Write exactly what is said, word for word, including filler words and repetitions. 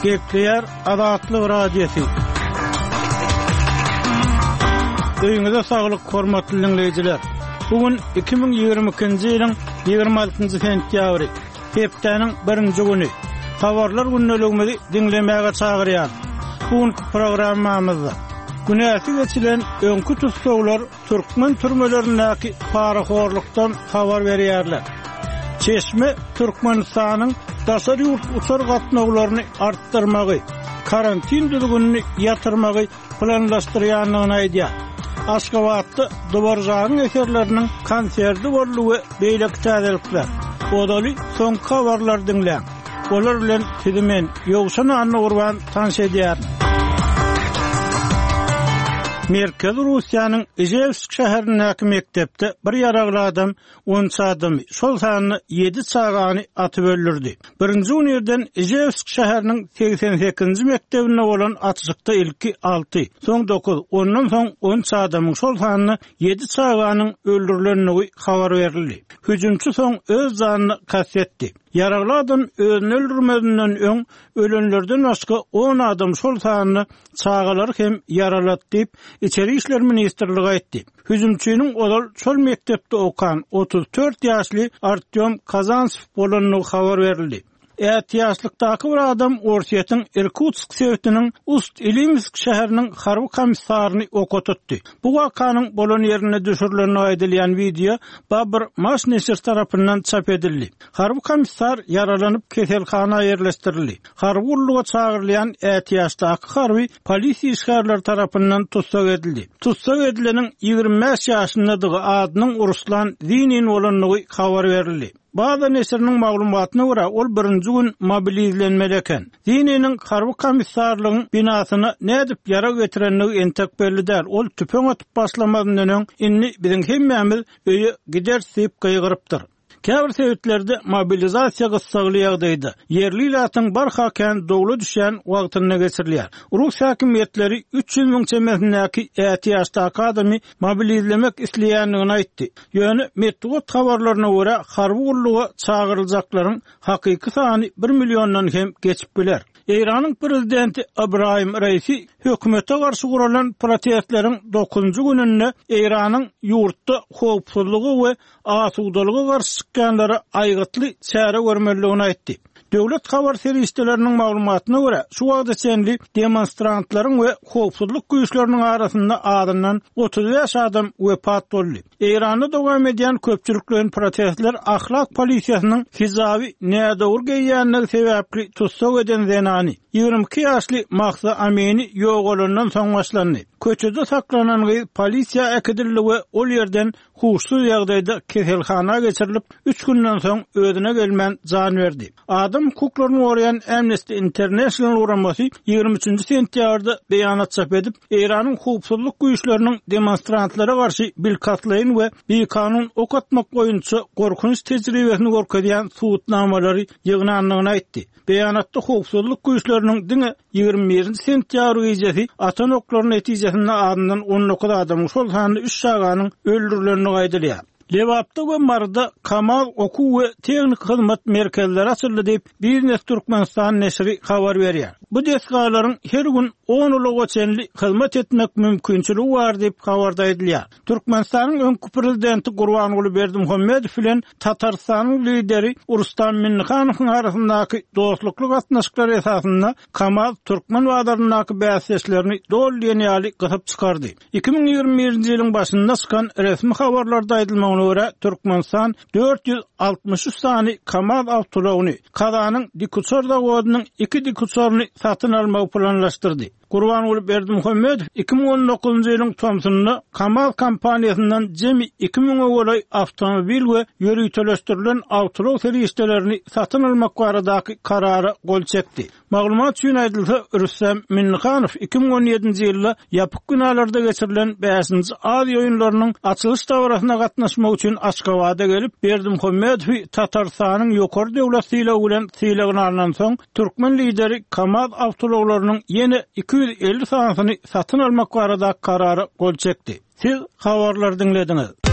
Gekleyer Adatlyk radiosi. Öýüňize saglyk, hormatly dinleýijiler. Bugün iki bin ýygrimi ikinji ýylyň ýygrimi altynjy sentýabry, hepdeniň birinji güni. Habarlar günneligimizi dinlemäge çagyrýar. Bugünkü programmamyzda günäsi geçilen öňkü tutsaglar türkmen türmelerindäki paraxorlukdan habar berýärler. Çeşme Türkmenistanyň daşary ýurt uçar gatnawlaryny artdyrmagy, karantin düzgünini ýatyrmagy planlaşdyrýanlygyny aýdýar. Aşgabatda Dobarjanyň eserleriniň konserdi bollugy beýleki täzelikler. Odaly soňky habarlar dinleň. Olar bilen Tidimen ýogşany anna urban tanış edýär. Merkez Russiýanyň Ijevsk şäherindäki mekdepde bir ýaragly adam on adam şol sanyny ýedi çagany atyp öldürdi. Birinji ýerden Ijevsk şäheriniň seksen sekinji mektebine bolan atjykda ilki alty, soň dokuz, ondan soň on adamyň şol sanyny ýedi çaganyň öldürilenligi habar berildi. Hüjümçi soň öz janyny kassetdi. Yaragly adam özüni öldürmedinden öň ölenlerden başga on adam şol sanyny çagalar hem yaralatdy diýip İçeri İşler Ministrligi aýtdy. Hüjümçiniň odal şol mektepde okan otuz dört ýaşly Artyom Kazantsev bolanyny habar berildi. Ýet ýaşlykdaky bir adam Orsiýetiň Irkutsk şehriniň Ust-Ilimsk şäheriniň harby komissaryny ok tutdy. Bu wakanyň bolan ýerine düşürileni aýdylýan video Babur Masneşir tarapyndan çap edildi. Harby komissar yaralanyp keselhana ýerleşdirildi. Harby ulluga çagyrylýan ýet ýaşdaky harby polisiýa işgärleri tarapyndan tutsak edildi. Tutsak edileniň ýygrimi beş ýaşyndaky adynyň Ruslan Zinin bolanyny habar berildi. Bazı nesirinin maglumatyna görä ol birinji gün mobilizlenmeli eken. Dininiň harby komissarlygyň binasyny nädip ýara getirenligi entek bellidir. Ol tüpeň atyp başlamadan öň inni biziň hemmämiz öýe gider diýip gaýgyrypdyr. Käbir sebetlerde mobilizasiýa gysgaly ýagdaýda yerli ilatyň barhakan dogly düşen wagtyna geçirilýär. Rus häkimetleri üç ýüz müň çemesindäki ýet ýaşdaky adamy mobilizlemek isleýänligini aýtdy. Ýöne Medwat habarlaryna görä harby ulluga çagyryljaklaryň hakyky sany bir millionddan hem geçip biler. İran'ın prezidenti Ibrahim Reisi hökümete karşı kurulan protestleriň dokuzunji gününde İran'ın yurtda howpsuzlygy we asudalygy karşı çykkanlara aýgytly çäre görmeligini aýtdy. Döwlet habar serýisleriniň maglumatyna görä, şu wagtda çenli demonstrantlaryň we howpsuzlyk güýçleriniň arasynda adından otuz beş adam wepat boldy. Eýranda dowam edýän köpçülikleriň protestler ahlak polisiýasynyň fizawy nädowur geýýänligi sebäpli tutsak eden zenany ýygrimi iki ýaşly Mahsa Amini ýogalandan soň başlandy. Köçede saklanan polisiýa ekidildi we ol ýerden huşsuz ýagdaýda keselhana geçirilip üç günden soň özüne gelmän jan berdi. Adam hukuklaryny goraýan Amnesty International uramasy ýygrimi üçinji sentýabrda beýanat çap edip, Eýranyň howpsuzlyk güýçleriniň demonstrantlara garşy bilkatlaýyn we beýkanun ok atmak boýunça gorkunç tejribesini görkezýän suwutnamalary ýygnanlygyny aýtdy. Beýanatda howpsuzlyk güýçleriniň diňe ýygrimi birinji sentýabr gecesi atan oklaryň netijesinde adından on dokuz adam şol sanyny üç çaganyň öldürilenligi aýdylýar. Lewapda we Marda Kamal oku we teknik hyzmat merkezleri açyldy diýip Biznes Türkmenistan neşri habar berýär. Bu desgalaryň her gün on ulyga çenli hyzmat etmek mümkinçiligi bar diýip habarda aýdylýar. Türkmenistanyň öňkü prezidenti Gurbanuly Berdimuhammedow bilen Tatarstanyň lideri Rustam Minnihanowyň arasyndaky dostlukly gatnaşyklar esasynda Kamal Türkmen wadarynyňky bäsleşlerini dolýan ýaly gysyp çykardy. iki bin ýygrimi birinji ýylyň başynda çykan resmi habarlarda aýdylmagyna görä Türkmenistan dört yüz altmış üç sany Kamal Awtulowyny, Kazanyň Dikuçor zawodynyň iki dikuçoryny satyn almagy planlaşdyrdy. Gurbanuly Berdimuhammedow iki bin on dokuzunji ýylyň Tomsunda Kamal kompaniýasyndan jemi iki miňe goly awtomobil we ýörüýteleşdirilen awtolog serýislerini satyn almak baradaky karara gol çekdi. Maglumat üçin aýdylsa, Rustam Minnihanow iki bin on ýedinji ýylda ýapyk günalarda geçirilen beşinji Aziýa oýunlarynyň açylyş dowrasyna gatnaşmak üçin Aşgabatda gelip Berdimuhammedow Tatarstanyň ýokary döwlet sylagyny sylagyny alnan soň Türkmen lideri Kamal Awtologlarynyň ýene iki yüz elli sanyny satyn almak barada karary gol çekdi. Siz habarlar dinlediniz.